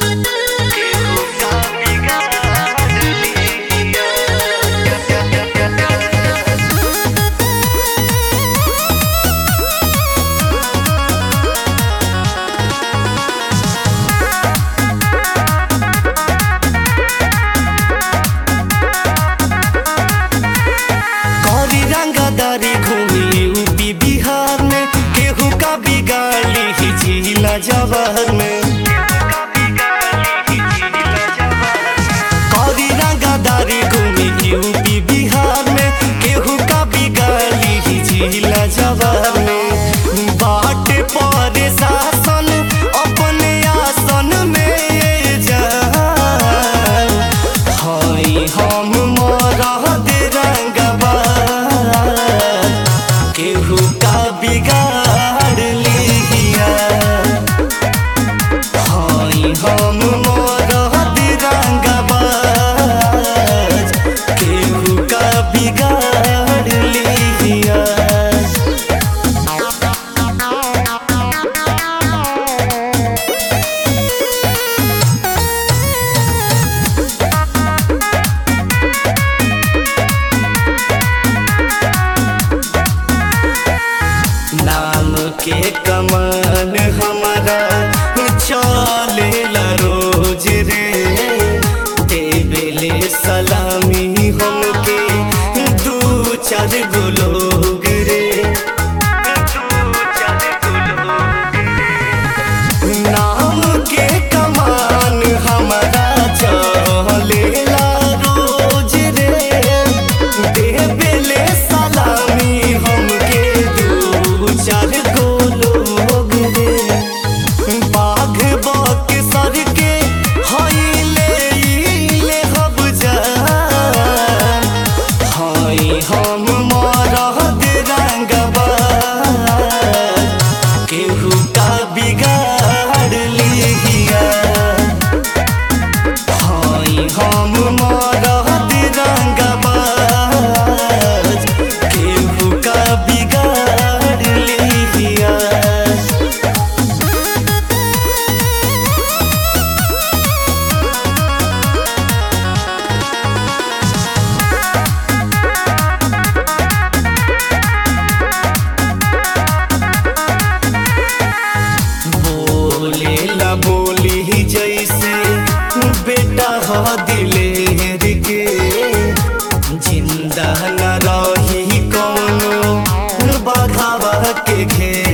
जवार में कौरी रंगादारी घूमी यूपी बिहार में केहू का बिगाली जिला जवार में बाट पर शासन अपने आसन में जान हई हम मरद रंगबा केहू का बिगाड़ लिया हम मरद रंगबाज केहू का बिगाड़ लिया नाम के कमान हमारा चलेला रोज रे देवेले सलामी हमके दू चार गो लोग रे नाम के कमान हमारा चलेला रोज रे देवेले सलामी हमके दू चार गो लोग रे बाघ बक सर के ले हब जान हई हम मरद रंगबा केहू का बिगाड़ लिया हई हम मरद रंगबा केहू का बिगाड़ लिया बोलेला बोली जैसे बेटा ह दिलेर के जिंदा न रही कौनो बघावा के घेर